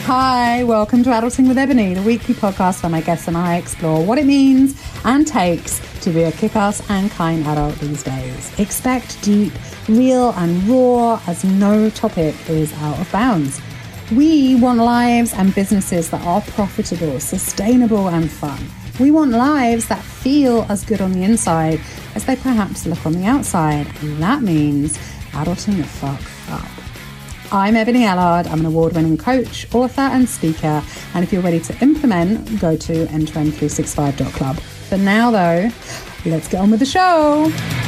Hi, welcome to Adulting with Ebony, the weekly podcast where my guests and I explore what it means and takes to be a kick-ass and kind adult these days. Expect deep, real and raw, as no topic is out of bounds. We want lives and businesses that are profitable, sustainable and fun. We want lives that feel as good on the inside as they perhaps look on the outside. And that means adulting the fuck up. I'm Ebony Allard. I'm an award-winning coach, author and speaker. And if you're ready to implement, go to end365.club. For now though, let's get on with the show.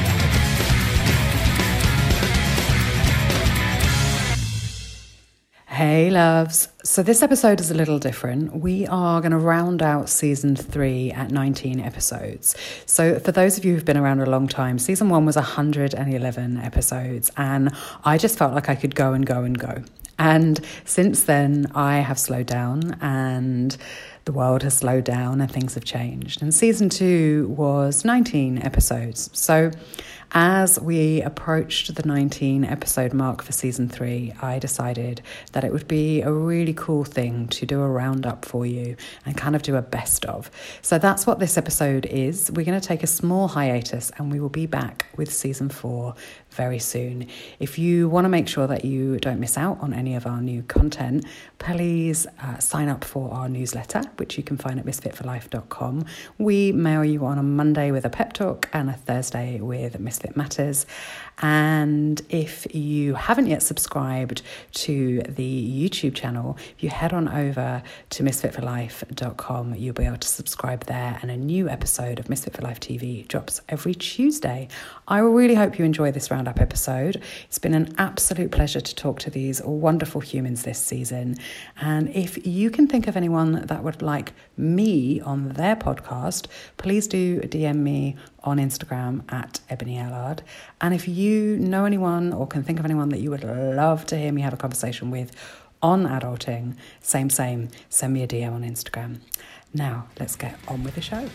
Hey loves. So this episode is a little different. We are going to round out season 3 at 19 episodes. So for those of you who've been around a long time, season 1 was 111 episodes and I just felt like I could go and go and go. And since then I have slowed down and the world has slowed down and things have changed. And season 2 was 19 episodes. So as we approached the 19 episode mark for season 3, I decided that it would be a really cool thing to do a roundup for you and kind of do a best of. So that's what this episode is. We're going to take a small hiatus and we will be back with season 4 very soon. If you want to make sure that you don't miss out on any of our new content, please sign up for our newsletter, which you can find at misfitforlife.com. We mail you on a Monday with a pep talk and a Thursday with Misfit Matters. And if you haven't yet subscribed to the YouTube channel, if you head on over to misfitforlife.com, you'll be able to subscribe there, and a new episode of Misfit for Life TV drops every Tuesday. I really hope you enjoy this roundup episode. It's been an absolute pleasure to talk to these wonderful humans this season. And if you can think of anyone that would like me on their podcast, please do DM me on Instagram at Ebony Allard. And if you know anyone or can think of anyone that you would love to hear me have a conversation with on adulting, same, send me a DM on Instagram. Now, let's get on with the show.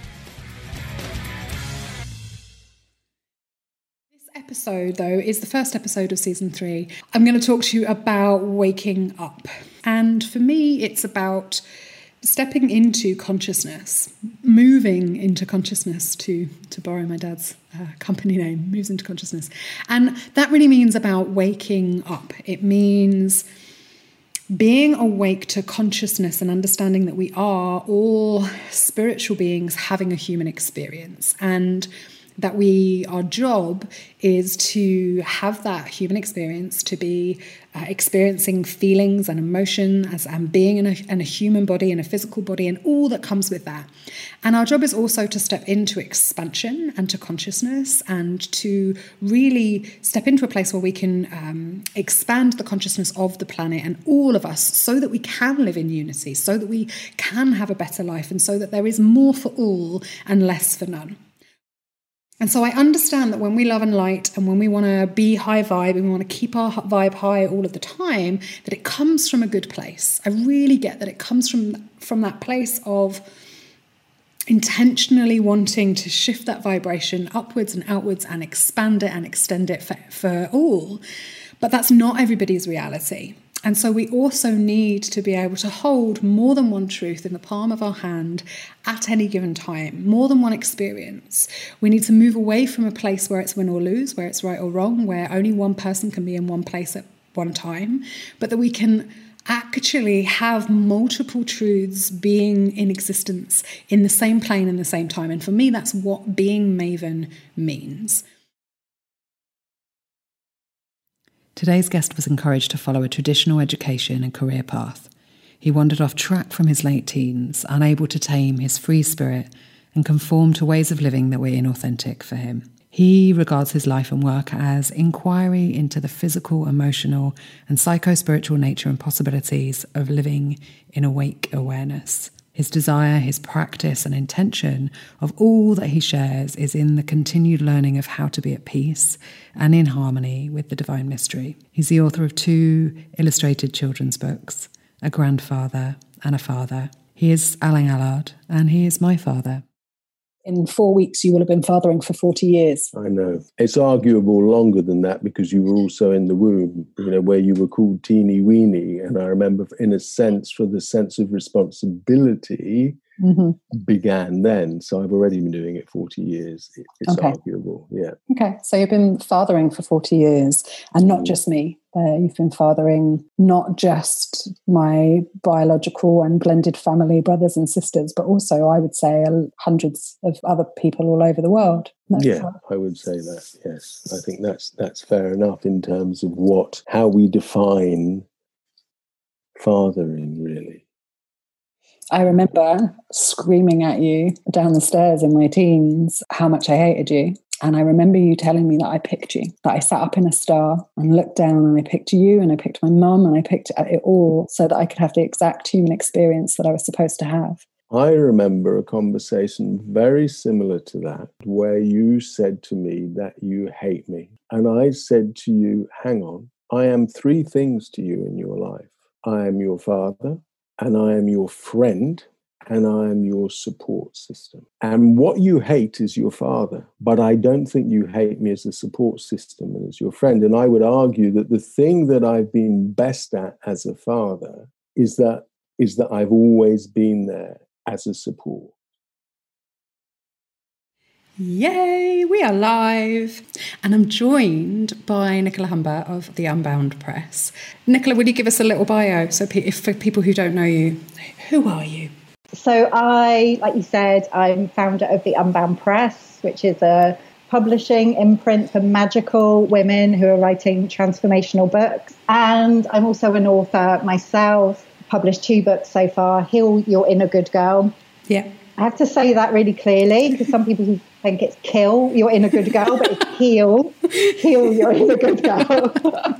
This episode, though, is the first episode of season 3. I'm going to talk to you about waking up. And for me, it's about stepping into consciousness, moving into consciousness, to borrow my dad's company name, moves into consciousness. And that really means about waking up. It means being awake to consciousness and understanding that we are all spiritual beings having a human experience, and that our job is to have that human experience, to be experiencing feelings and emotions and being in a human body, in a physical body, and all that comes with that. And our job is also to step into expansion and to consciousness, and to really step into a place where we can expand the consciousness of the planet and all of us, so that we can live in unity, so that we can have a better life, and so that there is more for all and less for none. And so I understand that when we love and light, and when we want to be high vibe and we want to keep our vibe high all of the time, that it comes from a good place. I really get that it comes from that place of intentionally wanting to shift that vibration upwards and outwards and expand it and extend it for all. But that's not everybody's reality. And so we also need to be able to hold more than one truth in the palm of our hand at any given time, more than one experience. We need to move away from a place where it's win or lose, where it's right or wrong, where only one person can be in one place at one time, but that we can actually have multiple truths being in existence in the same plane in the same time. And for me, that's what being Maven means. Today's guest was encouraged to follow a traditional education and career path. He wandered off track from his late teens, unable to tame his free spirit and conform to ways of living that were inauthentic for him. He regards his life and work as inquiry into the physical, emotional, and psycho-spiritual nature and possibilities of living in awake awareness. His desire, his practice and intention of all that he shares is in the continued learning of how to be at peace and in harmony with the divine mystery. He's the author of 2 illustrated children's books, a grandfather and a father. He is Alain Allard, and he is my father. in 4 weeks, you will have been fathering for 40 years. I know. It's arguable longer than that because you were also in the womb, where you were called teeny weeny. And I remember, in a sense, for the sense of responsibility began then. So I've already been doing it 40 years. It's arguable, yeah. Okay, so you've been fathering for 40 years, and not just me. You've been fathering not just my biological and blended family, brothers and sisters, but also, I would say, hundreds of other people all over the world. I would say that, yes. I think that's fair enough in terms of how we define fathering, really. I remember screaming at you down the stairs in my teens how much I hated you. And I remember you telling me that I picked you, that I sat up in a star and looked down and I picked you and I picked my mum and I picked it all so that I could have the exact human experience that I was supposed to have. I remember a conversation very similar to that, where you said to me that you hate me. And I said to you, hang on, I am 3 things to you in your life. I am your father, and I am your friend, and I am your support system. And what you hate is your father, but I don't think you hate me as a support system and as your friend. And I would argue that the thing that I've been best at as a father is that I've always been there as a support. Yay, we are live. And I'm joined by Nicola Humber of the Unbound Press. Nicola, would you give us a little bio? So for people who don't know you, who are you? So like you said, I'm founder of the Unbound Press, which is a publishing imprint for magical women who are writing transformational books. And I'm also an author myself, published 2 books so far, Heal Your Inner Good Girl. Yeah. I have to say that really clearly because some people think it's kill your inner good girl, but it's heal your inner good girl.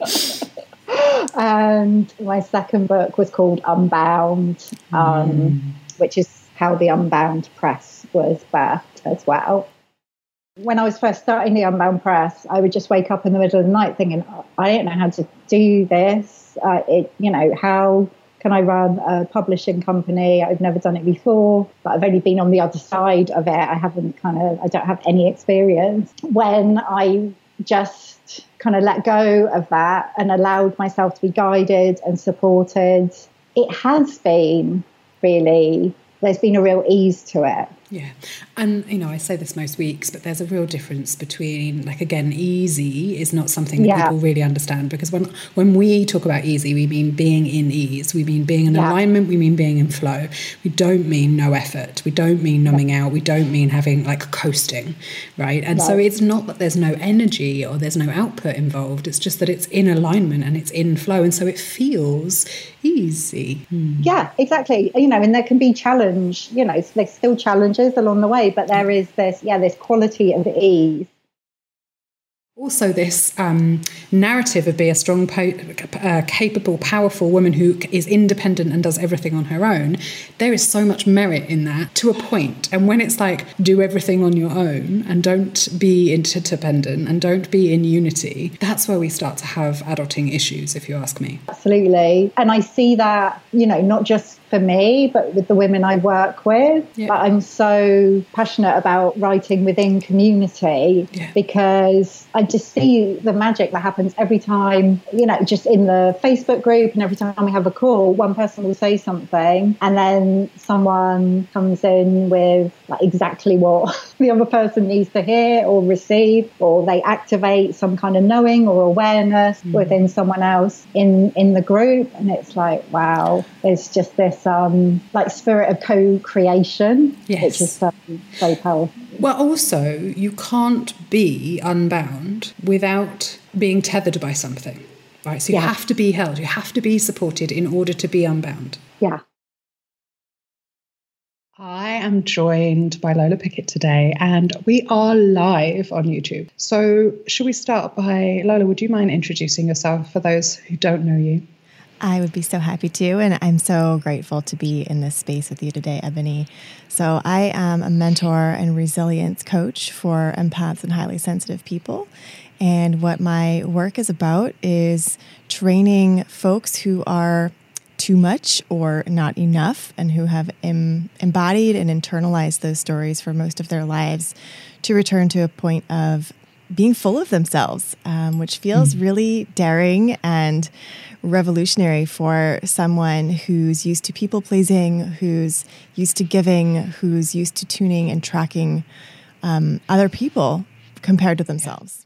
And my second book was called Unbound, which is how the Unbound Press was birthed as well. When I was first starting the Unbound Press, I would just wake up in the middle of the night thinking, I don't know how to do this. How can I run a publishing company? I've never done it before, but I've only been on the other side of it. I don't have any experience. When I just kind of let go of that and allowed myself to be guided and supported, it has been really, there's been a real ease to it. Yeah. And, I say this most weeks, but there's a real difference between, easy is not something that people really understand, because when we talk about easy, we mean being in ease. We mean being in alignment. We mean being in flow. We don't mean no effort. We don't mean numbing out. We don't mean having coasting, right? And so it's not that there's no energy or there's no output involved. It's just that it's in alignment and it's in flow. And so it feels easy. Yeah, exactly. And there can be challenge, there's still challenges along the way, but there is this quality of ease. Also, this narrative of being a strong, capable, powerful woman who is independent and does everything on her own, there is so much merit in that to a point. And when it's do everything on your own and don't be interdependent and don't be in unity, that's where we start to have adulting issues, if you ask me. Absolutely. And I see that, not just for me, but with the women I work with. Yeah. But I'm so passionate about writing within community because I just see the magic that happens every time, just in the Facebook group, and every time we have a call, one person will say something and then someone comes in with exactly what the other person needs to hear or receive, or they activate some kind of knowing or awareness within someone else in the group. And it's wow, there's just this spirit of co-creation, which is so powerful. Well, also, you can't be unbound without being tethered by something, right? So you have to be held, you have to be supported in order to be unbound. Yeah. I am joined by Lola Pickett today, and we are live on YouTube. So should we start by, Lola, would you mind introducing yourself for those who don't know you? I would be so happy to, and I'm so grateful to be in this space with you today, Ebony. So I am a mentor and resilience coach for empaths and highly sensitive people. And what my work is about is training folks who are too much or not enough, and who have embodied and internalized those stories for most of their lives, to return to a point of being full of themselves, which feels really daring and revolutionary for someone who's used to people pleasing, who's used to giving, who's used to tuning and tracking other people compared to themselves.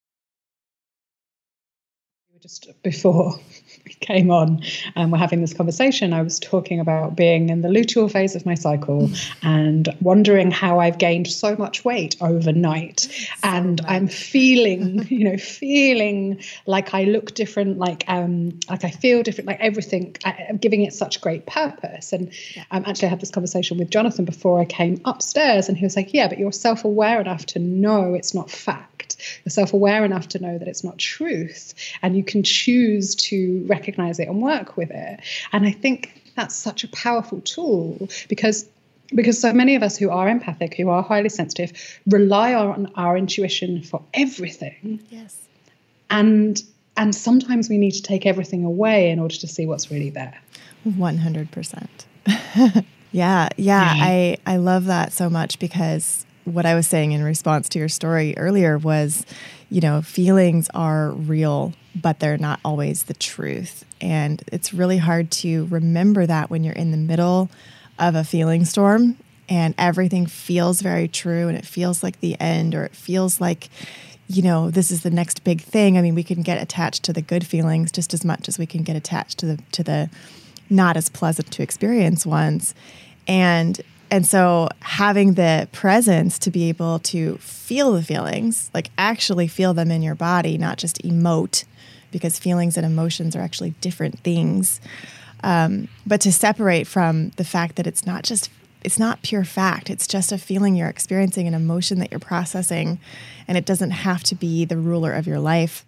Just before we came on and we're having this conversation, I was talking about being in the luteal phase of my cycle and wondering how I've gained so much weight overnight. And I'm feeling, feeling like I look different, like I feel different, like everything, I'm giving it such great purpose. And actually I had this conversation with Jonathan before I came upstairs, and he was like, yeah, but you're self-aware enough to know it's not fact. You're self-aware enough to know that it's not truth, and you can choose to recognize it and work with it. And I think that's such a powerful tool because so many of us who are empathic, who are highly sensitive, rely on our intuition for everything. Yes. And sometimes we need to take everything away in order to see what's really there. 100%. Yeah. I love that so much, because what I was saying in response to your story earlier was, feelings are real, but they're not always the truth. And it's really hard to remember that when you're in the middle of a feeling storm and everything feels very true and it feels like the end, or it feels like, this is the next big thing. I mean, we can get attached to the good feelings just as much as we can get attached to the not as pleasant to experience ones. And so having the presence to be able to feel the feelings, like actually feel them in your body, not just emote, because feelings and emotions are actually different things. But to separate from the fact that it's not pure fact. It's just a feeling you're experiencing, an emotion that you're processing, and it doesn't have to be the ruler of your life.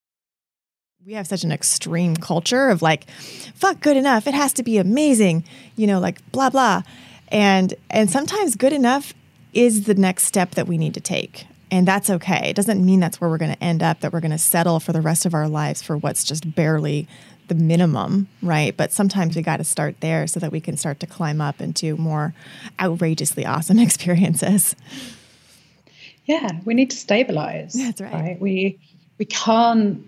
We have such an extreme culture of like, fuck good enough. It has to be amazing, like blah, blah. And sometimes good enough is the next step that we need to take. And that's okay. It doesn't mean that's where we're going to end up, that we're going to settle for the rest of our lives for what's just barely the minimum, right? But sometimes we got to start there so that we can start to climb up into more outrageously awesome experiences. Yeah, we need to stabilize. That's right. We can't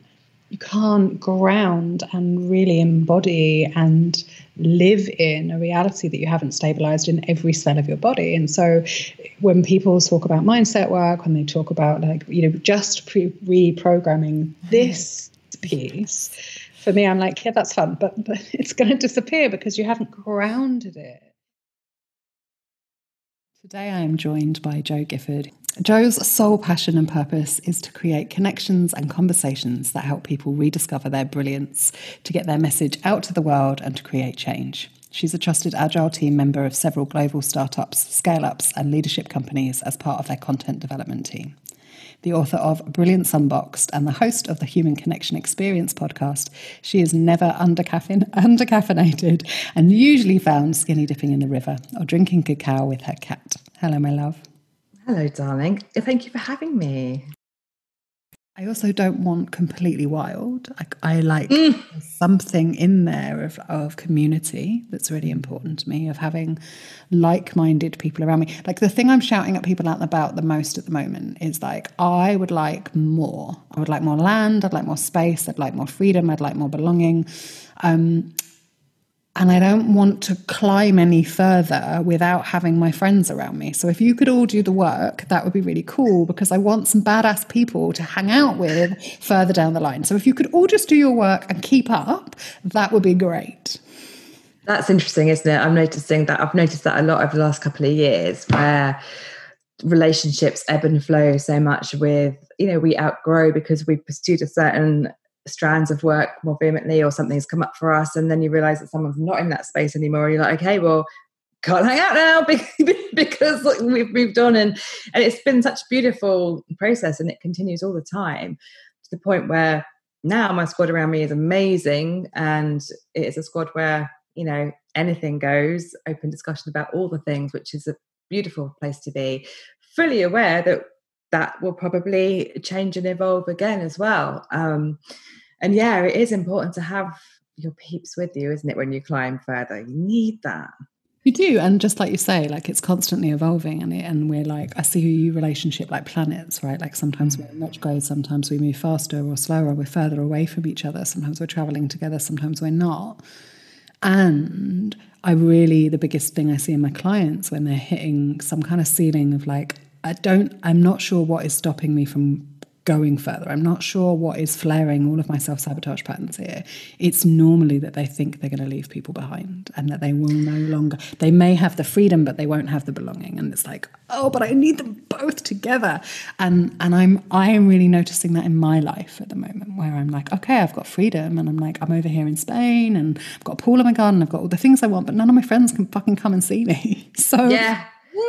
ground and really embody and live in a reality that you haven't stabilized in every cell of your body. And so when people talk about mindset work, when they talk about just reprogramming this piece, for me, I'm like, yeah, that's fun, but it's going to disappear because you haven't grounded it. Today I am joined by Jo Gifford. Jo's sole passion and purpose is to create connections and conversations that help people rediscover their brilliance, to get their message out to the world and to create change. She's a trusted Agile team member of several global startups, scale-ups and leadership companies as part of their content development team. The author of Brilliance Unboxed and the host of the Human Connection Experience podcast, she is never undercaffeinated and usually found skinny dipping in the river or drinking cacao with her cat. Hello, my love. Hello, darling. Thank you for having me. I also don't want completely wild. I like something in there of community that's really important to me, of having like-minded people around me. Like the thing I'm shouting at people out about the most at the moment is like, I would like more. I would like more land. I'd like more space. I'd like more freedom. I'd like more belonging. And I don't want to climb any further without having my friends around me. So if you could all do the work, that would be really cool, because I want some badass people to hang out with further down the line. So if you could all just do your work and keep up, that would be great. That's interesting, isn't it? I've noticed that a lot over the last couple of years, where relationships ebb and flow so much with, we outgrow because we pursued a certain strands of work more vehemently, or something's come up for us, and then you realize that someone's not in that space anymore, and you're like, okay, well, can't hang out now because we've moved on. And it's been such a beautiful process, and it continues all the time, to the point where now my squad around me is amazing, and it is a squad where anything goes, open discussion about all the things, which is a beautiful place to be, fully aware that will probably change and evolve again as well. And yeah, it is important to have your peeps with you, isn't it? When you climb further, you need that. You do, and just like you say, like it's constantly evolving, and we're like, I see you relationship like planets, right? Like sometimes we're in retrograde, sometimes we move faster or slower, we're further away from each other, sometimes we're traveling together, sometimes we're not. And the biggest thing I see in my clients when they're hitting some kind of ceiling of like, I'm not sure what is stopping me from going further. I'm not sure what is flaring all of my self-sabotage patterns here. It's normally that they think they're going to leave people behind and that they will no longer, they may have the freedom, but they won't have the belonging. And it's like, oh, but I need them both together. And I'm really noticing that in my life at the moment, where I'm like, okay, I've got freedom, and I'm like, I'm over here in Spain and I've got a pool in my garden, I've got all the things I want, but none of my friends can fucking come and see me. So yeah.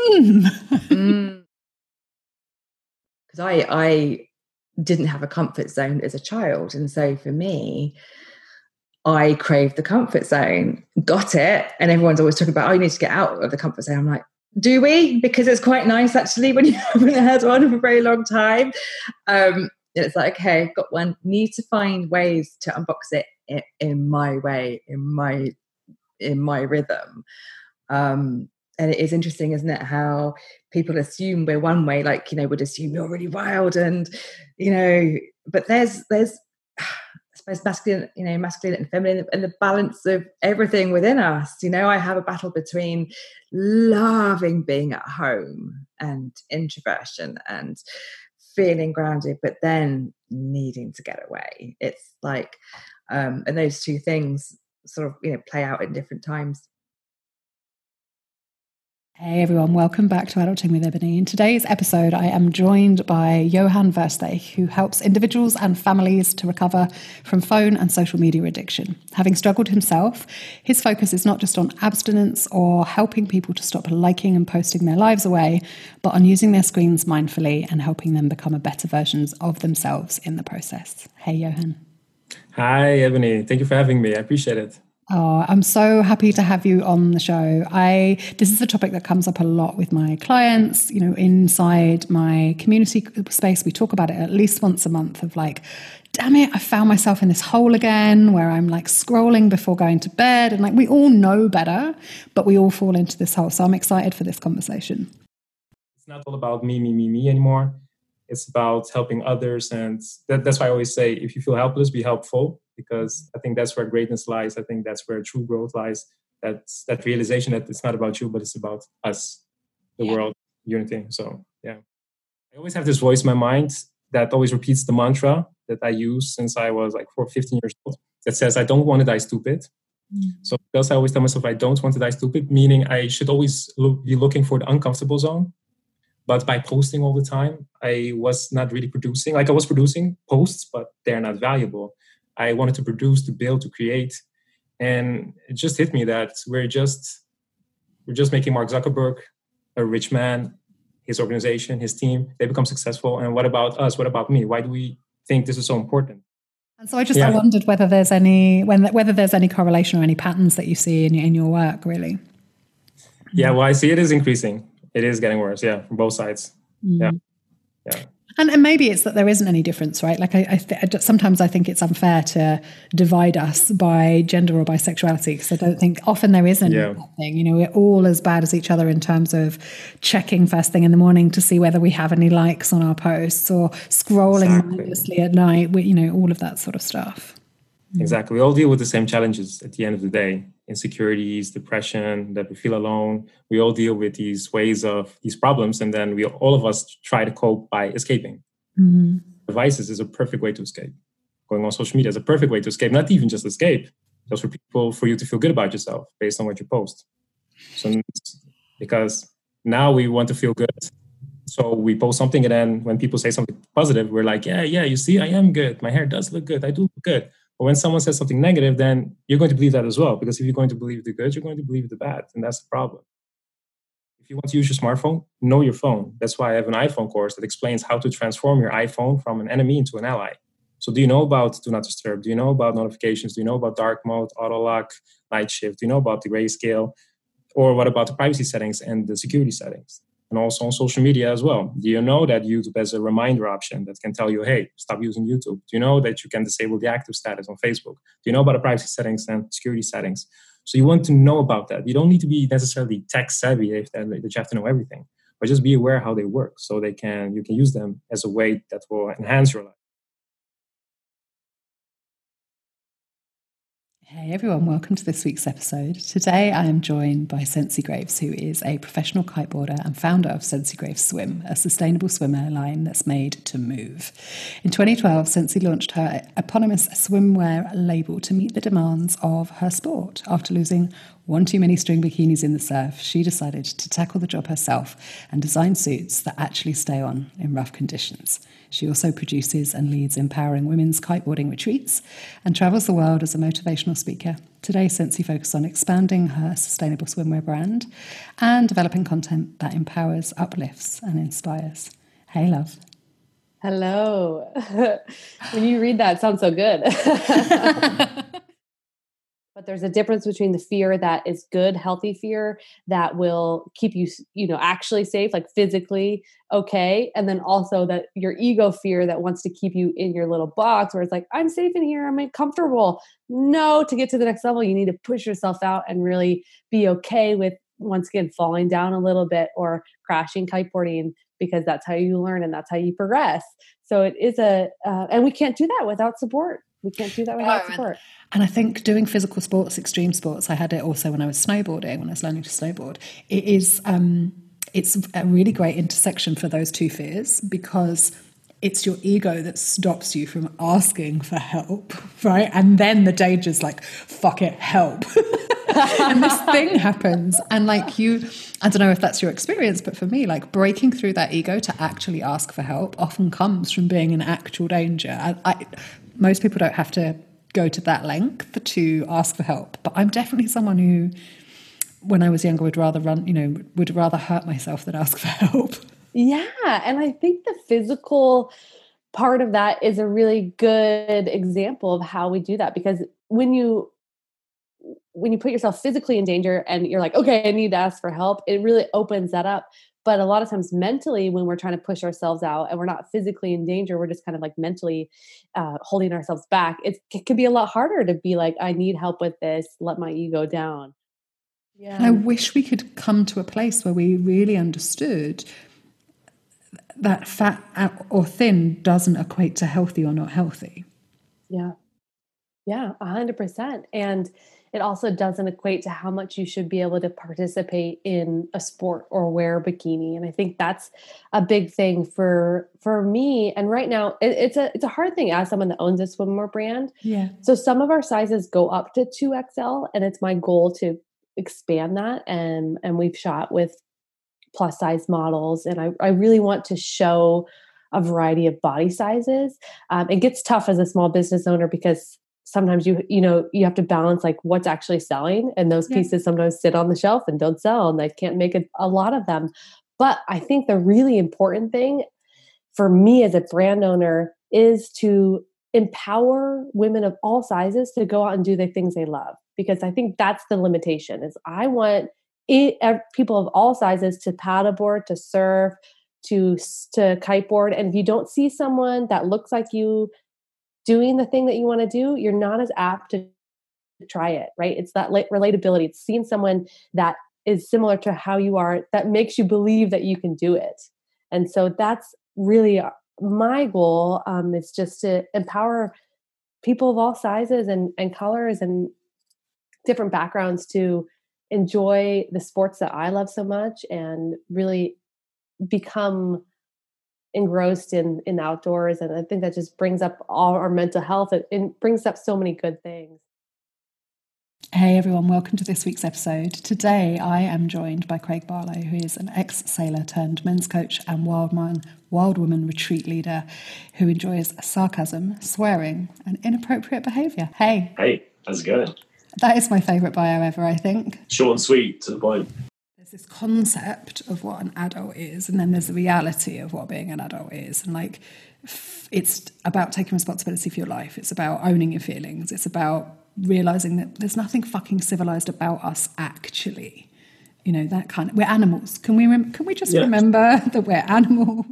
Because I didn't have a comfort zone as a child. And so for me, I craved the comfort zone, got it. And everyone's always talking about, oh, you need to get out of the comfort zone. I'm like, do we? Because it's quite nice actually when you haven't had one for a very long time. It's like, okay, got one, need to find ways to unbox it in my way, in my rhythm. And it is interesting, isn't it, how people assume we're one way, like, would assume you're really wild and, but there's I suppose masculine and feminine and the balance of everything within us. I have a battle between loving being at home and introversion and feeling grounded, but then needing to get away. It's like, and those two things sort of, play out at different times. Hey everyone, welcome back to Adulting with Ebony. In today's episode, I am joined by Johan Versteeg, who helps individuals and families to recover from phone and social media addiction. Having struggled himself, his focus is not just on abstinence or helping people to stop liking and posting their lives away, but on using their screens mindfully and helping them become a better versions of themselves in the process. Hey Johan. Hi Ebony, thank you for having me. I appreciate it. Oh, I'm so happy to have you on the show. This is a topic that comes up a lot with my clients, inside my community space. We talk about it at least once a month of like, damn it, I found myself in this hole again where I'm like scrolling before going to bed. And like, we all know better, but we all fall into this hole. So I'm excited for this conversation. It's not all about me anymore. It's about helping others. And that's why I always say, if you feel helpless, be helpful. Because I think that's where greatness lies. I think that's where true growth lies. That's that realization that it's not about you, but it's about us, the world, unity. So, yeah. I always have this voice in my mind that always repeats the mantra that I use since I was like 15 years old. That says, I don't want to die stupid. So because I always tell myself I don't want to die stupid, meaning I should always be looking for the uncomfortable zone. But by posting all the time, I was not really producing. Like I was producing posts, but they're not valuable. I wanted to produce, to build, to create. And it just hit me that we're just making Mark Zuckerberg a rich man, his organization, his team, they become successful. And what about us? What about me? Why do we think this is so important? And so I wondered whether there's any correlation or any patterns that you see in your work, really. Yeah, well, I see it is increasing. It is getting worse, from both sides. Yeah. And maybe it's that there isn't any difference, right? Like sometimes I think it's unfair to divide us by gender or by sexuality, because I don't think often there isn't anything. We're all as bad as each other in terms of checking first thing in the morning to see whether we have any likes on our posts or scrolling mindlessly at night. All of that sort of stuff. Exactly. We all deal with the same challenges at the end of the day. Insecurities, depression, that we feel alone. We all deal with these problems. And then all of us try to cope by escaping. Mm-hmm. Devices is a perfect way to escape. Going on social media is a perfect way to escape. Not even just escape, just for you to feel good about yourself based on what you post. So because now we want to feel good. So we post something, and then when people say something positive, we're like, yeah, you see, I am good. My hair does look good. I do look good. But when someone says something negative, then you're going to believe that as well. Because if you're going to believe the good, you're going to believe the bad. And that's the problem. If you want to use your smartphone, know your phone. That's why I have an iPhone course that explains how to transform your iPhone from an enemy into an ally. So do you know about Do Not Disturb? Do you know about notifications? Do you know about dark mode, auto lock, night shift? Do you know about the grayscale? Or what about the privacy settings and the security settings? and also on social media as well. Do you know that YouTube has a reminder option that can tell you, hey, stop using YouTube? Do you know that you can disable the active status on Facebook? Do you know about the privacy settings and security settings? So you want to know about that. You don't need to be necessarily tech savvy that you have to know everything, but just be aware how they work so you can use them as a way that will enhance your life. Hey everyone, welcome to this week's episode. Today I am joined by Sensi Graves, who is a professional kiteboarder and founder of Sensi Graves Swim, a sustainable swimwear line that's made to move. In 2012, Sensi launched her eponymous swimwear label to meet the demands of her sport. After losing one too many string bikinis in the surf, she decided to tackle the job herself and design suits that actually stay on in rough conditions. She also produces and leads empowering women's kiteboarding retreats and travels the world as a motivational speaker. Today, Sensi focuses on expanding her sustainable swimwear brand and developing content that empowers, uplifts, and inspires. Hey, love. Hello. When you read that, it sounds so good. But there's a difference between the fear that is good, healthy fear that will keep you, actually safe, like physically okay. And then also that your ego fear that wants to keep you in your little box where it's like, I'm safe in here, I'm comfortable. No, to get to the next level, you need to push yourself out and really be okay with, once again, falling down a little bit or crashing kiteboarding, because that's how you learn and that's how you progress. So it is and we can't do that without support. We can't do that without support. And I think doing physical sports, extreme sports, I had it also when I was snowboarding, when I was learning to snowboard. It is, it's a really great intersection for those two fears, because it's your ego that stops you from asking for help, right? And then the danger's like, fuck it, help. And this thing happens. And I don't know if that's your experience, but for me, breaking through that ego to actually ask for help often comes from being in actual danger. Most people don't have to go to that length to ask for help, but I'm definitely someone who, when I was younger, would rather hurt myself than ask for help. Yeah. And I think the physical part of that is a really good example of how we do that, because when you put yourself physically in danger and you're like, okay, I need to ask for help, it really opens that up. But a lot of times mentally, when we're trying to push ourselves out and we're not physically in danger, we're just kind of mentally holding ourselves back. It can be a lot harder to be like, I need help with this, let my ego down. Yeah. And I wish we could come to a place where we really understood that fat or thin doesn't equate to healthy or not healthy. Yeah. Yeah, 100%. And it also doesn't equate to how much you should be able to participate in a sport or wear a bikini. And I think that's a big thing for me. And right now, it's a hard thing as someone that owns a swimwear brand. Yeah. So some of our sizes go up to 2XL, and it's my goal to expand that. And we've shot with plus size models, and I really want to show a variety of body sizes. It gets tough as a small business owner because sometimes you have to balance what's actually selling, and those pieces sometimes sit on the shelf and don't sell, and they can't make a lot of them. But I think the really important thing for me as a brand owner is to empower women of all sizes to go out and do the things they love, because I think that's the limitation. Is I want people of all sizes to paddleboard, to surf, to kiteboard, and if you don't see someone that looks like you doing the thing that you want to do, you're not as apt to try it, right? It's that relatability. It's seeing someone that is similar to how you are that makes you believe that you can do it. And so that's really my goal, is just to empower people of all sizes and colors and different backgrounds to enjoy the sports that I love so much and really become engrossed in outdoors. And I think that just brings up all our mental health. It brings up so many good things. Hey everyone, welcome to this week's episode. Today I am joined by Craig Barlow, who is an ex-sailor turned men's coach and wild woman retreat leader who enjoys sarcasm, swearing and inappropriate behaviour. Hey, how's it going? That is my favourite bio ever, I think. Short and sweet, to the point. There's this concept of what an adult is, and then there's the reality of what being an adult is. And it's about taking responsibility for your life. It's about owning your feelings. It's about realising that there's nothing fucking civilised about us, actually. You know, that kind of, we're animals. Can we just remember that we're animals?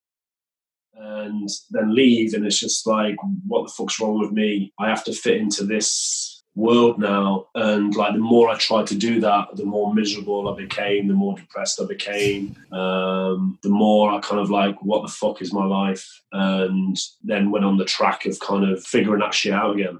And then leave, and it's just like, what the fuck's wrong with me? I have to fit into this world now. And like, the more I tried to do that, the more miserable I became, the more depressed I became, the more I kind of like, what the fuck is my life? And then went on the track of kind of figuring that shit out again.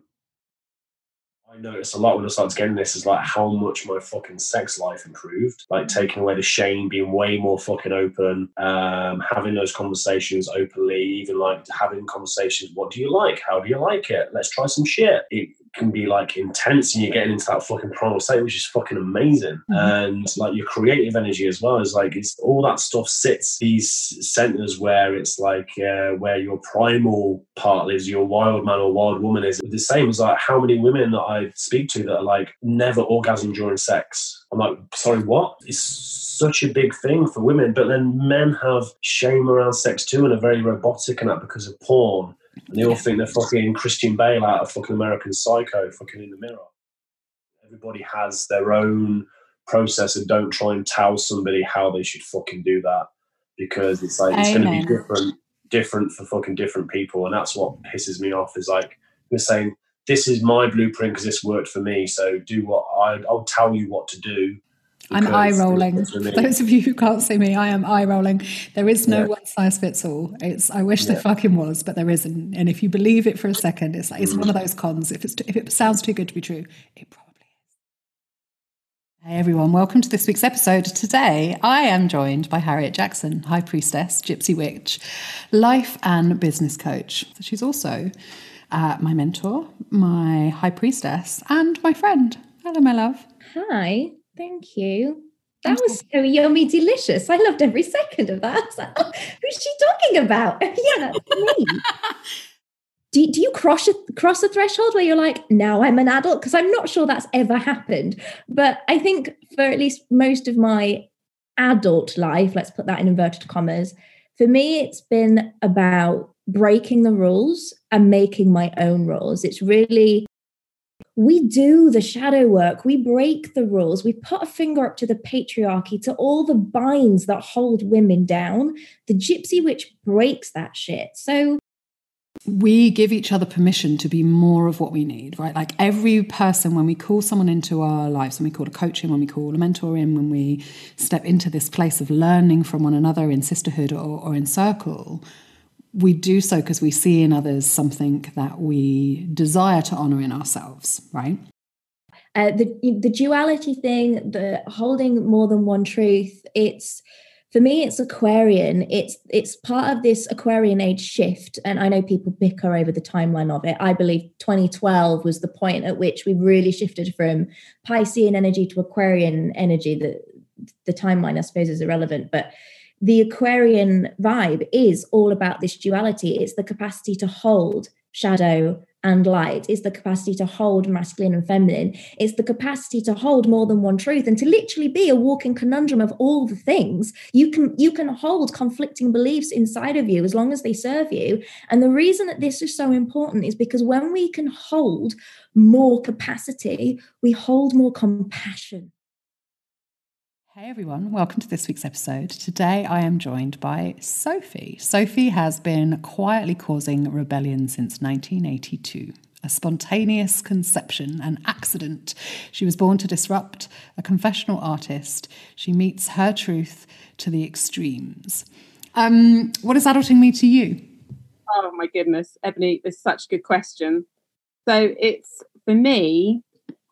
I noticed a lot when I started getting this is like how much my fucking sex life improved. Like taking away the shame, being way more fucking open, having those conversations openly, even like having conversations, what do you like? How do you like it? Let's try some shit. It can be like intense and you're getting into that fucking primal state, which is fucking amazing. And like your creative energy as well is like, it's all that stuff sits these centers where it's like where your primal part lives, your wild man or wild woman is. The same as like how many women that I speak to that are like never orgasm during sex. I'm like, sorry, what? It's such a big thing for women, but then men have shame around sex too and are very robotic and that because of porn. And they all think they're fucking Christian Bale out of fucking American Psycho, fucking in the mirror. Everybody has their own process, and don't try and tell somebody how they should fucking do that, because it's like, it's going to be different for fucking different people. And that's what pisses me off, is like, they're saying, this is my blueprint because this worked for me, so do what I'll tell you what to do. I'm eye rolling. For those of you who can't see me, I am eye rolling. There is no one size fits all. I wish there fucking was, but there isn't. And if you believe it for a second, it's like, it's one of those cons. If it sounds too good to be true, it probably is. Hey everyone, welcome to this week's episode. Today, I am joined by Harriet Jackson, High Priestess, Gypsy Witch, life and business coach. So she's also my mentor, my High Priestess, and my friend. Hello, my love. Hi. Thank you. That was so yummy, delicious. I loved every second of that. Like, oh, who's she talking about? Yeah, that's me. Do you cross a threshold where you're like, now I'm an adult? Because I'm not sure that's ever happened. But I think for at least most of my adult life, let's put that in inverted commas, for me, it's been about breaking the rules and making my own rules. It's really... we do the shadow work, we break the rules, we put a finger up to the patriarchy, to all the binds that hold women down. The Gypsy Witch breaks that shit. So we give each other permission to be more of what we need, right? Like every person, when we call someone into our lives, when we call a coach in, when we call a mentor in, when we step into this place of learning from one another in sisterhood or in circle, we do so because we see in others something that we desire to honour in ourselves, right? The duality thing, the holding more than one truth, for me, it's Aquarian. It's part of this Aquarian age shift. And I know people bicker over the timeline of it. I believe 2012 was the point at which we really shifted from Piscean energy to Aquarian energy. The timeline, I suppose, is irrelevant, but the Aquarian vibe is all about this duality. It's the capacity to hold shadow and light. It's the capacity to hold masculine and feminine. It's the capacity to hold more than one truth and to literally be a walking conundrum of all the things. You can hold conflicting beliefs inside of you as long as they serve you. And the reason that this is so important is because when we can hold more capacity, we hold more compassion. Hey everyone, welcome to this week's episode. Today I am joined by Sophie. Sophie has been quietly causing rebellion since 1982. A spontaneous conception, an accident. She was born to disrupt, a confessional artist. She meets her truth to the extremes. What does adulting mean to you? Oh my goodness, Ebony, it's such a good question. So it's, for me,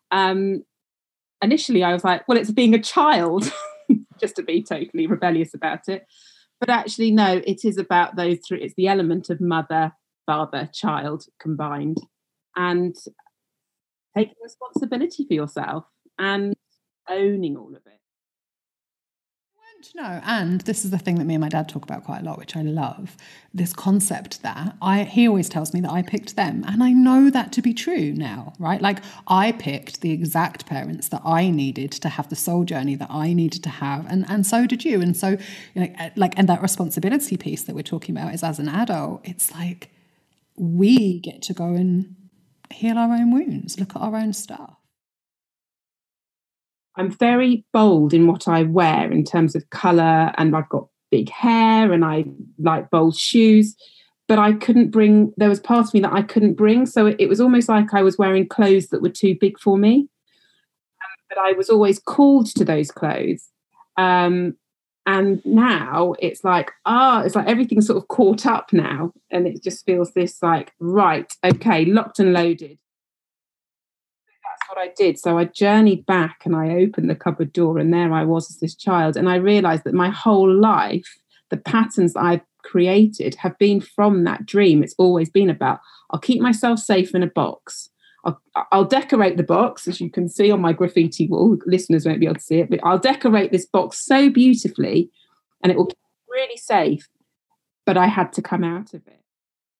initially I was like, well, it's being a child, just to be totally rebellious about it. But actually, no, it is about those three. It's the element of mother, father, child combined. And taking responsibility for yourself and owning all of it. No, and this is the thing that me and my dad talk about quite a lot, which I love, this concept that he always tells me that I picked them, and I know that to be true now, right? Like I picked the exact parents that I needed to have the soul journey that I needed to have, and so did you. And so, you know, like, and that responsibility piece that we're talking about is, as an adult, it's like we get to go and heal our own wounds, look at our own stuff. I'm very bold in what I wear in terms of colour, and I've got big hair and I like bold shoes, but there was part of me that I couldn't bring. So it was almost like I was wearing clothes that were too big for me. But I was always called to those clothes. And now it's like everything's sort of caught up now. And it just feels this like, right, okay, locked and loaded. That's what I did. So I journeyed back and I opened the cupboard door, and there I was as this child. And I realized that my whole life, the patterns that I've created have been from that dream. It's always been about, I'll keep myself safe in a box. I'll decorate the box, as you can see on my graffiti wall. Listeners won't be able to see it, but I'll decorate this box so beautifully and it will keep me really safe. But I had to come out of it.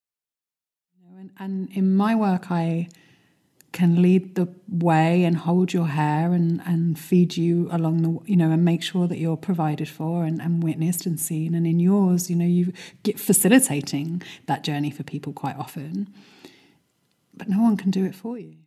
And in my work, I can lead the way and hold your hair and feed you along the, and make sure that you're provided for and witnessed and seen. And in yours, you get facilitating that journey for people quite often. But no one can do it for you.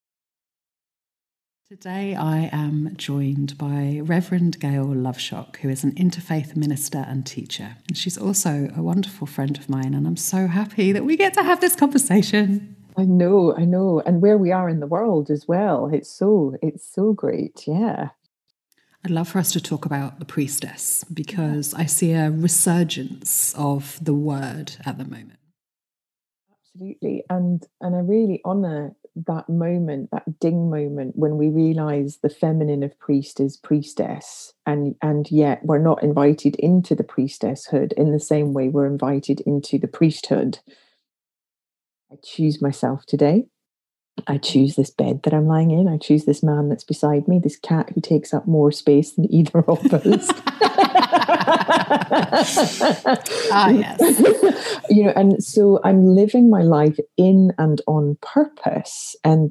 Today I am joined by Reverend Gail Lovestock, who is an interfaith minister and teacher. And she's also a wonderful friend of mine, and I'm so happy that we get to have this conversation. I know. And where we are in the world as well. It's so great, yeah. I'd love for us to talk about the priestess, because I see a resurgence of the word at the moment. Absolutely. And I really honour that moment, that ding moment, when we realise the feminine of priest is priestess, and yet we're not invited into the priestesshood in the same way we're invited into the priesthood. I choose myself today. I choose this bed that I'm lying in. I choose this man that's beside me, this cat who takes up more space than either of us. Yes. And so I'm living my life in and on purpose. And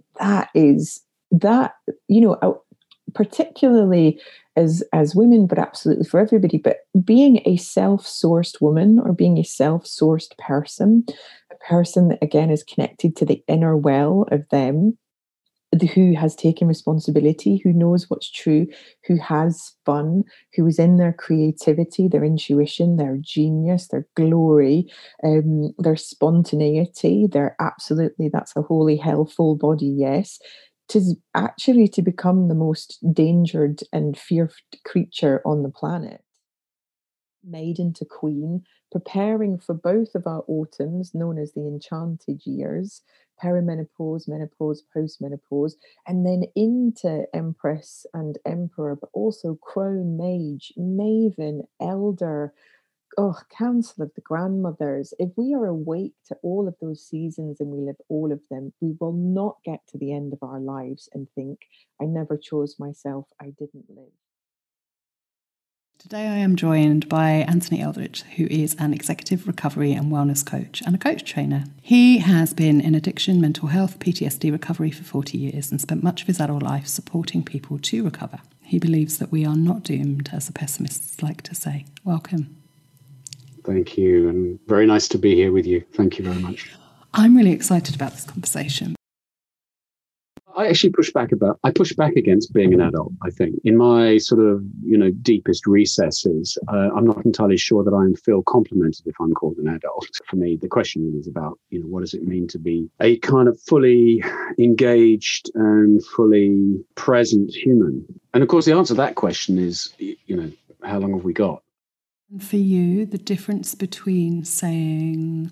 particularly as women, but absolutely for everybody, but being a self-sourced woman or being a self-sourced person, a person that again is connected to the inner well of them, who has taken responsibility, who knows what's true, who has fun, who is in their creativity, their intuition, their genius, their glory, their spontaneity, that's a holy hell full body yes. 'Tis actually to become the most endangered and feared creature on the planet. Maiden to queen, preparing for both of our autumns, known as the enchanted years, perimenopause, menopause, postmenopause, and then into empress and emperor, but also crone, mage, maven, elder, council of the grandmothers. If we are awake to all of those seasons and we live all of them, we will not get to the end of our lives and think, I never chose myself, I didn't live. Today I am joined by Anthony Eldridge, who is an executive recovery and wellness coach and a coach trainer. He has been in addiction, mental health, PTSD recovery for 40 years and spent much of his adult life supporting people to recover. He believes that we are not doomed, as the pessimists like to say. Welcome. Thank you, and very nice to be here with you. Thank you very much. I'm really excited about this conversation. I actually push back against being an adult, I think. In my sort of, deepest recesses, I'm not entirely sure that I feel complimented if I'm called an adult. For me, the question is about, what does it mean to be a kind of fully engaged and fully present human? And of course, the answer to that question is, how long have we got? For you, the difference between saying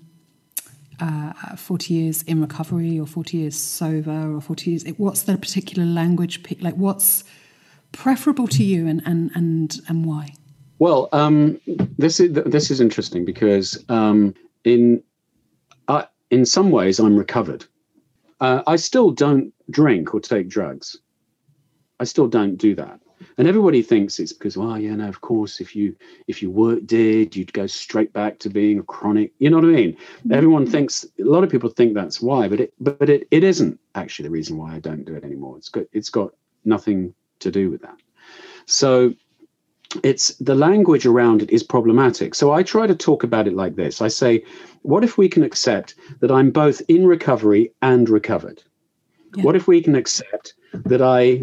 40 years in recovery or 40 years sober or 40 years, what's the particular language, like what's preferable to you and why? Well, this is interesting because in some ways I'm recovered. I still don't drink or take drugs. I still don't do that. And everybody thinks it's because, of course, if you did, you'd go straight back to being a chronic, you know what I mean? Mm-hmm. Everyone thinks, a lot of people think that's why, but it isn't actually the reason why I don't do it anymore. It's got nothing to do with that. So it's the language around it is problematic. So I try to talk about it like this. I say, what if we can accept that I'm both in recovery and recovered? Yeah. What if we can accept that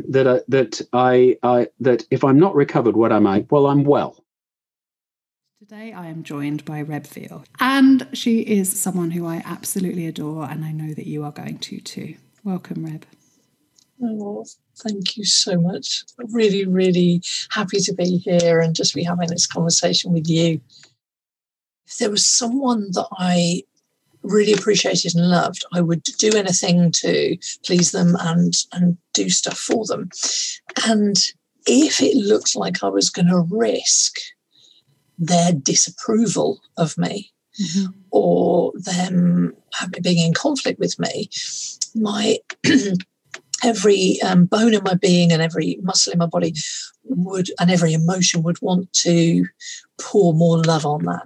that if I'm not recovered, what am I? Well, I'm well. Today I am joined by Reb Veal, and she is someone who I absolutely adore, and I know that you are going to too. Welcome, Reb. Oh, thank you so much. I'm really, really happy to be here and just be having this conversation with you. If there was someone that I really appreciated and loved, I would do anything to please them and do stuff for them. And if it looked like I was going to risk their disapproval of me, or them being in conflict with me, my every bone in my being and every muscle in my body and every emotion would want to pour more love on that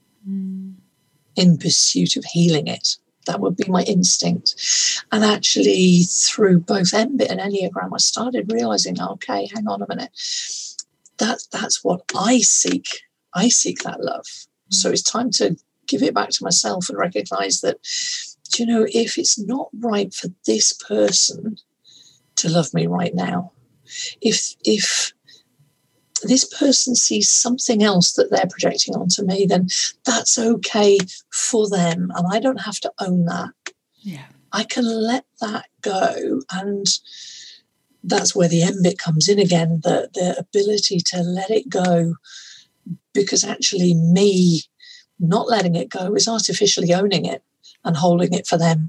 in pursuit of healing it. That would be my instinct. And actually, through both MBIT and Enneagram, I started realizing, okay, hang on a minute. That's what I seek. I seek that love. So it's time to give it back to myself and recognize that, if it's not right for this person to love me right now, if this person sees something else that they're projecting onto me, then that's okay for them. And I don't have to own that. Yeah. I can let that go. And that's where the MBIT comes in again, the ability to let it go, because actually me not letting it go is artificially owning it and holding it for them.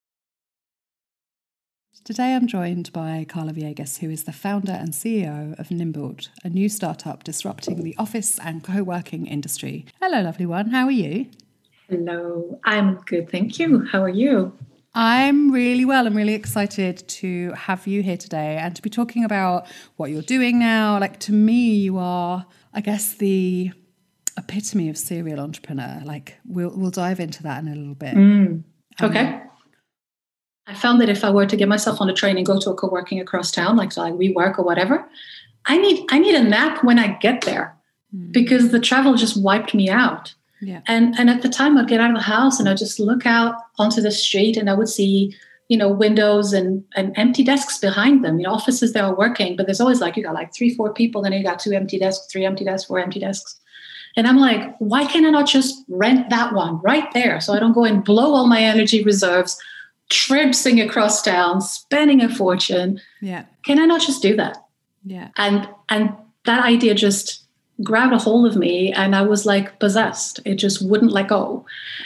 Today I'm joined by Carla Viegas, who is the founder and CEO of Nimbled, a new startup disrupting the office and co-working industry. Hello, lovely one. How are you? Hello. I'm good, thank you. How are you? I'm really well. I'm really excited to have you here today and to be talking about what you're doing now. Like, to me, you are, I guess, the epitome of serial entrepreneur. Like, we'll dive into that in a little bit. Okay. I found that if I were to get myself on a train and go to a co-working across town, like WeWork or whatever, I need a nap when I get there because the travel just wiped me out. Yeah. And at the time I'd get out of the house and I'd just look out onto the street and I would see, windows and empty desks behind them, offices that are working, but there's always you got 3-4 people, then you got 2 empty desks, 3 empty desks, 4 empty desks. And I'm like, why can I not just rent that one right there so I don't go and blow all my energy reserves, traipsing across town, spending a fortune? Yeah. Can I not just do that? Yeah. And that idea just grabbed a hold of me and I was possessed. It just wouldn't let go.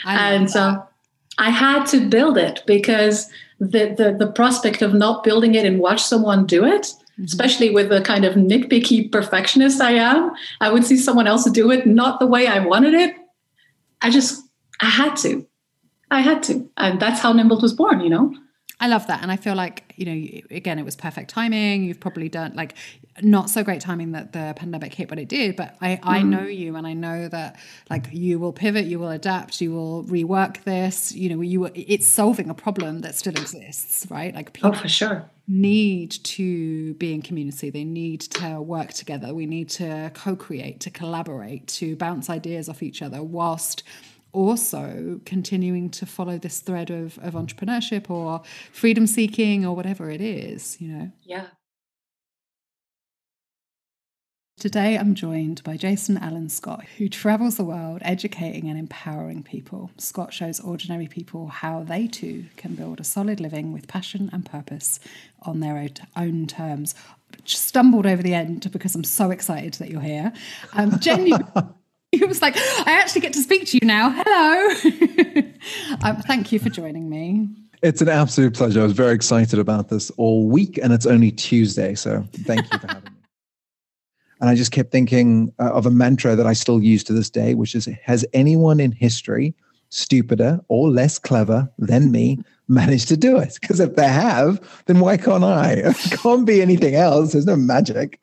I had to build it because the prospect of not building it and watch someone do it, especially with the kind of nitpicky perfectionist I am, I would see someone else do it not the way I wanted it. I had to. And that's how Nimbled was born, I love that. And I feel like, again, it was perfect timing. You've probably done not so great timing that the pandemic hit, but it did. But I know you, and I know that you will pivot, you will adapt, you will rework this, it's solving a problem that still exists, right? People for sure need to be in community. They need to work together. We need to co-create, to collaborate, to bounce ideas off each other whilst also continuing to follow this thread of entrepreneurship or freedom seeking or whatever it is, Yeah. Today I'm joined by Jason Allen Scott, who travels the world educating and empowering people. Scott shows ordinary people how they too can build a solid living with passion and purpose on their own terms. Just stumbled over the end because I'm so excited that you're here. Genuinely. It was like, I actually get to speak to you now. Hello. Thank you for joining me. It's an absolute pleasure. I was very excited about this all week, and it's only Tuesday, so thank you for having me. And I just kept thinking of a mantra that I still use to this day, which is, has anyone in history, stupider or less clever than me, managed to do it? Because if they have, then why can't I? It can't be anything else. There's no magic.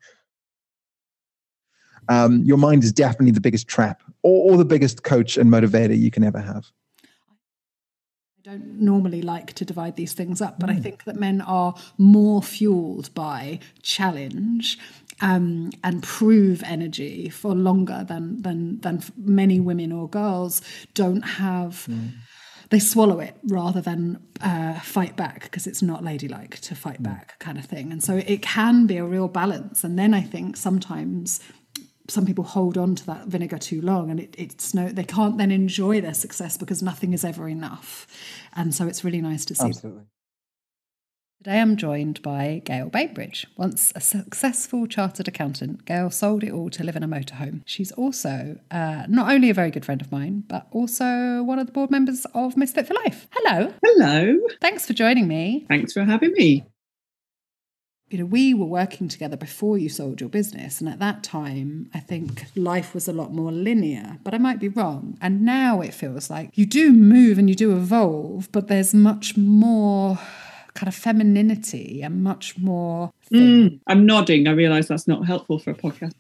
Your mind is definitely the biggest trap or the biggest coach and motivator you can ever have. I don't normally like to divide these things up, but I think that men are more fueled by challenge and prove energy for longer than many women or girls don't have they swallow it rather than fight back, because it's not ladylike to fight back, kind of thing. And so it can be a real balance. And then I think sometimes some people hold on to that vinegar too long, and they can't then enjoy their success because nothing is ever enough. And so it's really nice to see. Absolutely. Today I'm joined by Gail Bainbridge. Once a successful chartered accountant, Gail sold it all to live in a motorhome. She's also not only a very good friend of mine, but also one of the board members of Misfit for Life. Hello. Hello. Thanks for joining me. Thanks for having me. We were working together before you sold your business, and at that time I think life was a lot more linear, but I might be wrong. And now it feels like you do move and you do evolve, but there's much more kind of femininity and much more I'm nodding. I realise that's not helpful for a podcast.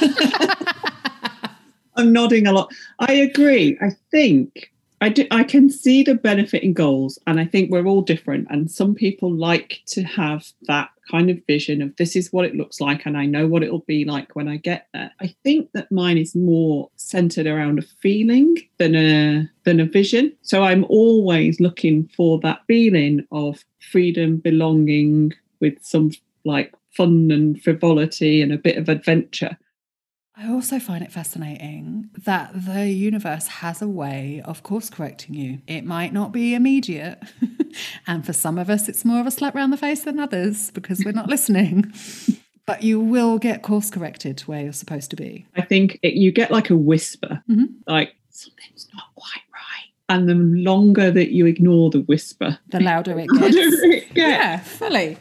I'm nodding a lot. I agree. I think I can see the benefit in goals, and I think we're all different, and some people like to have that kind of vision of this is what it looks like and I know what it'll be like when I get there. I think that mine is more centered around a feeling than a vision. So I'm always looking for that feeling of freedom, belonging, with some like fun and frivolity and a bit of adventure. I also find it fascinating that the universe has a way of course correcting you. It might not be immediate. And for some of us, it's more of a slap round the face than others because we're not listening. But you will get course corrected to where you're supposed to be. I think you get like a whisper, like something's not quite right. And the longer that you ignore the whisper, the louder it gets. Yeah, fully.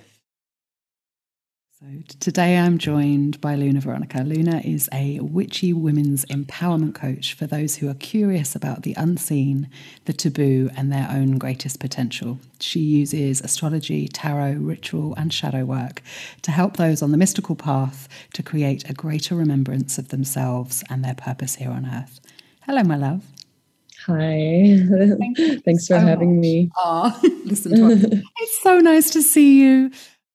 So today I'm joined by Luna Veronica. Luna is a witchy women's empowerment coach for those who are curious about the unseen, the taboo, and their own greatest potential. She uses astrology, tarot, ritual, and shadow work to help those on the mystical path to create a greater remembrance of themselves and their purpose here on earth. Hello, my love. Hi. Thanks for having me. Listen to it. It's so nice to see you.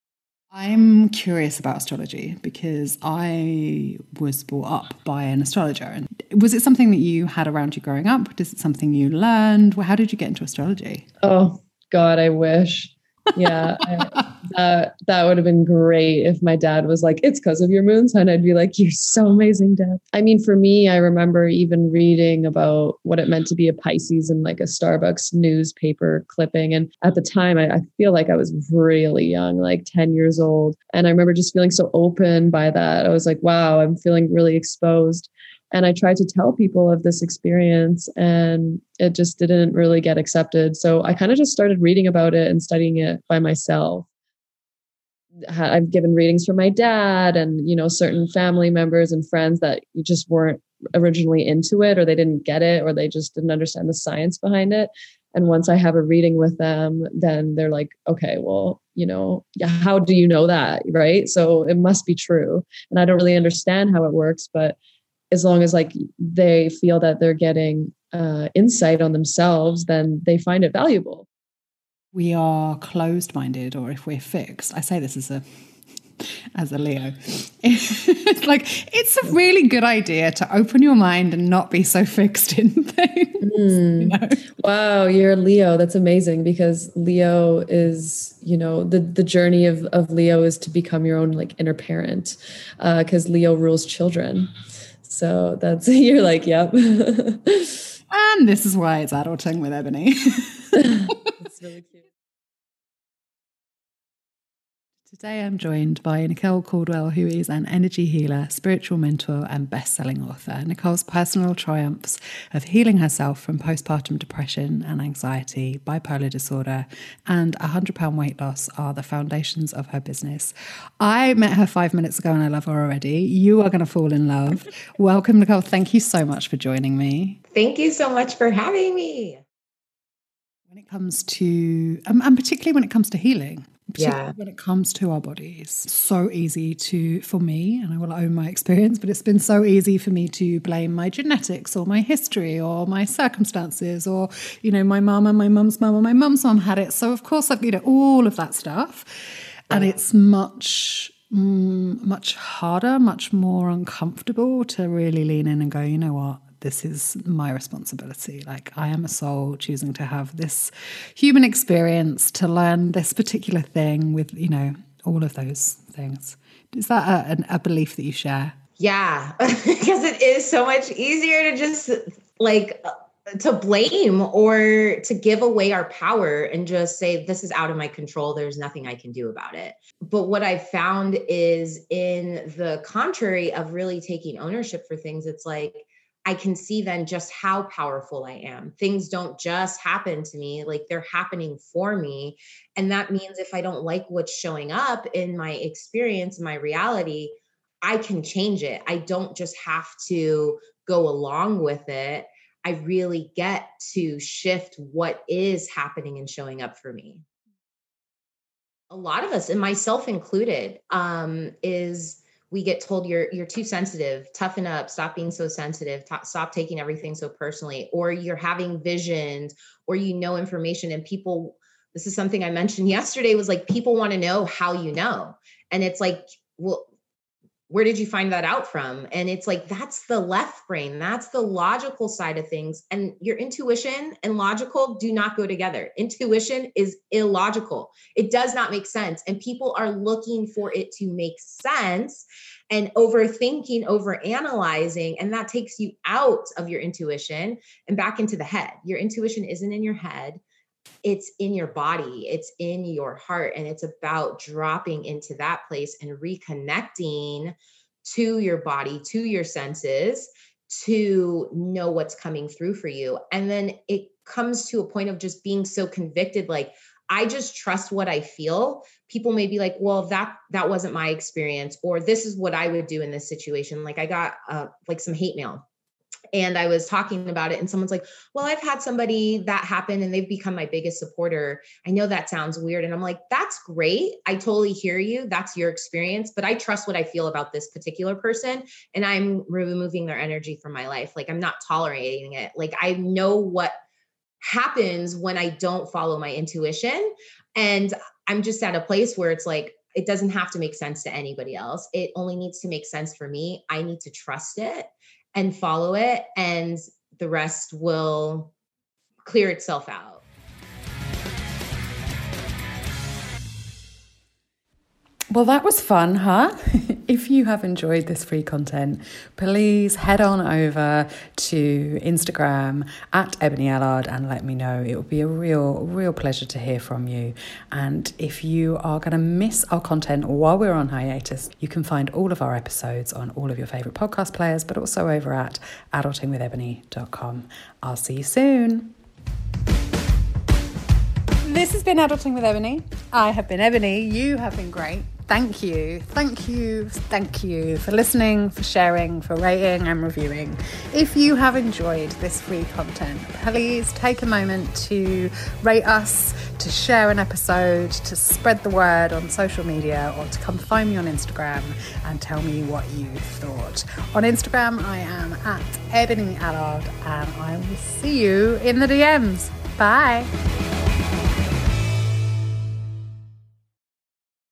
I'm curious about astrology because I was brought up by an astrologer. And was it something that you had around you growing up? Is it something you learned? How did you get into astrology? Oh, God, I wish. Yeah, that would have been great if my dad was like, it's because of your moon sign. I'd be like, you're so amazing, Dad. I mean, for me, I remember even reading about what it meant to be a Pisces in like a Starbucks newspaper clipping. And at the time, I feel like I was really young, like 10 years old. And I remember just feeling so open by that. I was like, wow, I'm feeling really exposed. And I tried to tell people of this experience and it just didn't really get accepted. So I kind of just started reading about it and studying it by myself. I've given readings for my dad and, certain family members and friends that just weren't originally into it, or they didn't get it, or they just didn't understand the science behind it. And once I have a reading with them, then they're like, okay, well, how do you know that? Right. So it must be true. And I don't really understand how it works, but as long as like they feel that they're getting insight on themselves, then they find it valuable. We are closed-minded, or if we're fixed. I say this as a Leo. It's like, it's a really good idea to open your mind and not be so fixed in things. Wow, you're a Leo. That's amazing, because Leo is, the journey of Leo is to become your own like inner parent, because Leo rules children. So you're like, yep. And this is why it's adulting with Ebony. That's really cute. Today I'm joined by Nicole Caldwell, who is an energy healer, spiritual mentor, and best-selling author. Nicole's personal triumphs of healing herself from postpartum depression and anxiety, bipolar disorder, and 100-pound weight loss are the foundations of her business. I met her 5 minutes ago and I love her already. You are going to fall in love. Welcome, Nicole. Thank you so much for joining me. Thank you so much for having me. When it comes to, and particularly when it comes to healing, when it comes to our bodies, so easy for me, and I will own my experience, but it's been so easy for me to blame my genetics or my history or my circumstances or, my mum and my mum's mum and my mum's mum had it. So of course I've, all of that stuff. And it's much harder, much more uncomfortable to really lean in and go, you know what, this is my responsibility. Like, I am a soul choosing to have this human experience to learn this particular thing with, you know, all of those things. Is that a belief that you share? Yeah, because it is so much easier to just like to blame or to give away our power and just say, this is out of my control. There's nothing I can do about it. But what I've found is, in the contrary of really taking ownership for things, it's like, I can see then just how powerful I am. Things don't just happen to me, like they're happening for me. And that means if I don't like what's showing up in my experience, my reality, I can change it. I don't just have to go along with it. I really get to shift what is happening and showing up for me. A lot of us, and myself included, is we get told you're too sensitive, toughen up, stop being so sensitive, stop taking everything so personally, or you're having visions, or you know information. And people, this is something I mentioned yesterday, was like, people want to know how you know. And it's like, well, where did you find that out from? And it's like, that's the left brain. That's the logical side of things. And your intuition and logical do not go together. Intuition is illogical. It does not make sense. And people are looking for it to make sense and overthinking, overanalyzing. And that takes you out of your intuition and back into the head. Your intuition isn't in your head. It's in your body, it's in your heart, and it's about dropping into that place and reconnecting to your body, to your senses, to know what's coming through for you. And then it comes to a point of just being so convicted, like, I just trust what I feel. People may be like, well, that wasn't my experience, or this is what I would do in this situation. Like, I got like some hate mail. And I was talking about it and someone's like, well, I've had somebody that happen and they've become my biggest supporter. I know that sounds weird. And I'm like, that's great. I totally hear you. That's your experience, but I trust what I feel about this particular person. And I'm removing their energy from my life. Like, I'm not tolerating it. Like, I know what happens when I don't follow my intuition. And I'm just at a place where it's like, it doesn't have to make sense to anybody else. It only needs to make sense for me. I need to trust it and follow it, and the rest will clear itself out. Well, that was fun, huh? If you have enjoyed this free content, please head on over to Instagram at Ebony Allard and let me know. It would be a real pleasure to hear from you. And if you are going to miss our content while we're on hiatus, you can find all of our episodes on all of your favourite podcast players, but also over at adultingwithebony.com. I'll see you soon. This has been Adulting with Ebony. I have been Ebony. You have been great. Thank you for listening, for sharing, for rating and reviewing. If you have enjoyed this free content, please take a moment to rate us, to share an episode, to spread the word on social media, or to come find me on Instagram and tell me what you thought. On Instagram, I am at Ebony Allard, and I will see you in the DMs. Bye.